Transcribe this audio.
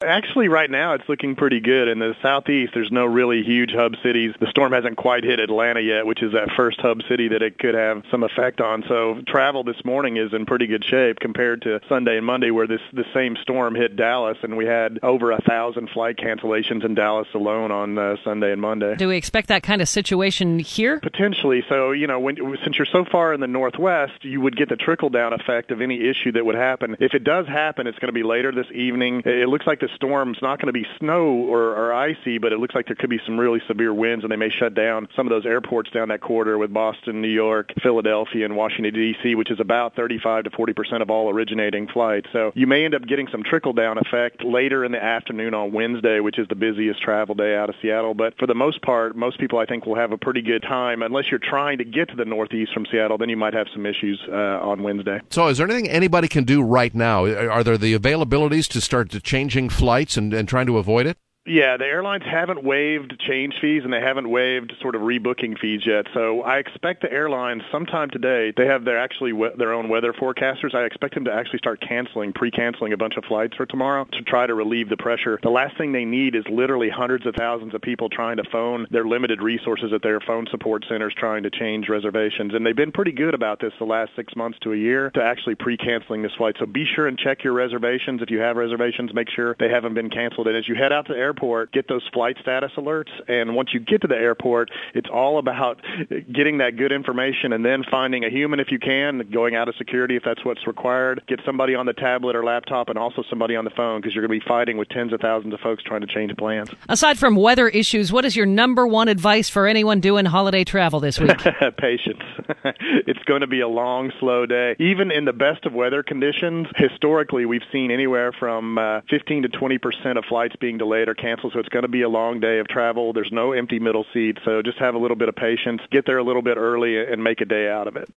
Actually, right now it's looking pretty good. In the southeast, there's no really huge hub cities. The storm hasn't quite hit Atlanta yet, which is that first hub city that it could have some effect on. So travel this morning is in pretty good shape compared to Sunday and Monday, where the same storm hit Dallas, and we had over 1,000 flight cancellations in Dallas alone on Sunday and Monday. Do we expect that kind of situation here? Potentially. So, since you're so far in the northwest, you would get the trickle-down effect of any issue that would happen. If it does happen, it's going to be later this evening. It looks like the storm's not going to be snow or icy, but it looks like there could be some really severe winds, and they may shut down some of those airports down that corridor with Boston, New York, Philadelphia, and Washington, D.C., which is about 35 to 40% of all originating flights. So you may end up getting some trickle-down effect later in the afternoon on Wednesday, which is the busiest travel day out of Seattle. But for the most part, most people, I think, will have a pretty good time. Unless you're trying to get to the Northeast from Seattle, then you might have some issues on Wednesday. So is there anything anybody can do right now? Are there the availabilities to start changing flights and trying to avoid it? Yeah, the airlines haven't waived change fees, and they haven't waived sort of rebooking fees yet. So I expect the airlines sometime today, they have their own weather forecasters. I expect them to actually start pre-canceling a bunch of flights for tomorrow to try to relieve the pressure. The last thing they need is literally hundreds of thousands of people trying to phone their limited resources at their phone support centers trying to change reservations. And they've been pretty good about this the last 6 months to a year to actually pre-canceling this flight. So be sure and check your reservations. If you have reservations, make sure they haven't been canceled. And as you head out to the airport, get those flight status alerts, and once you get to the airport, it's all about getting that good information and then finding a human if you can, going out of security if that's what's required, get somebody on the tablet or laptop and also somebody on the phone, because you're going to be fighting with tens of thousands of folks trying to change plans. Aside from weather issues, what is your number one advice for anyone doing holiday travel this week? Patience. It's going to be a long, slow day. Even in the best of weather conditions, historically, we've seen anywhere from 15 to 20% of flights being delayed or canceled, so it's going to be a long day of travel. There's no empty middle seats, so just have a little bit of patience, get there a little bit early, and make a day out of it.